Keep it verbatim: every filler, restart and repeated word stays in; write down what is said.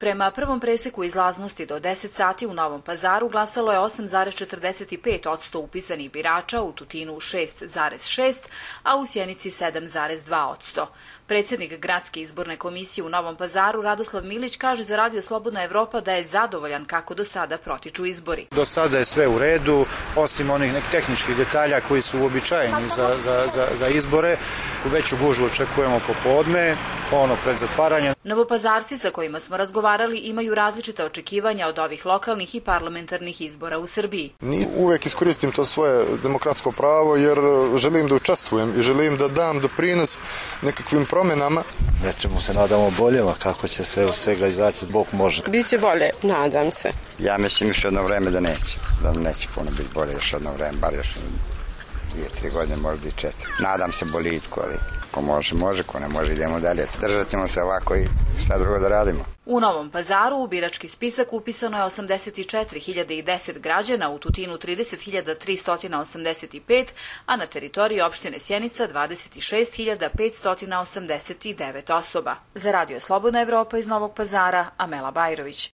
Prema prvom preseku izlaznosti do deset sati u Novom Pazaru glasalo je osam zarez četrdeset pet posto upisanih birača, u Tutinu šest zarez šest, a u Sjenici sedam zarez dva posto. Predsjednik Gradske izborne komisije u Novom Pazaru Radoslav Milić kaže za Radio Slobodna Evropa da je zadovoljan kako do sada protiču izbori. Do sada je sve u redu, osim onih nekih tehničkih detalja koji su uobičajeni za, za, za, za izbore. U veću gužvu očekujemo popodne, ono pred zatvaranje. Novopazarci sa kojima smo razgovarali imaju različita očekivanja od ovih lokalnih i parlamentarnih izbora u Srbiji. Uvek iskoristim to svoje demokratsko pravo jer želim da učestvujem i želim da dam doprinos nekakvim promjenama. Nečemu se nadamo boljeva, kako će sve u svega izaći, Bog može. Biće bolje, nadam se. Ja mislim još jedno vreme da neće, da neće puno biti bolje još jedno vreme, bar još dvije, tri godine, možda i četiri. Nadam se boljitko, ali ko može, može, ko ne može, idemo dalje. Držat ćemo se ovako i šta drugo da radimo. U Novom Pazaru u birački spisak upisano je osamdeset četiri hiljade deset građana, u Tutinu trideset hiljada tristo osamdeset pet, a na teritoriji opštine Sjenica dvadeset šest hiljada petsto osamdeset devet osoba. Za Radio Slobodna Evropa iz Novog Pazara, Amela Bajrović.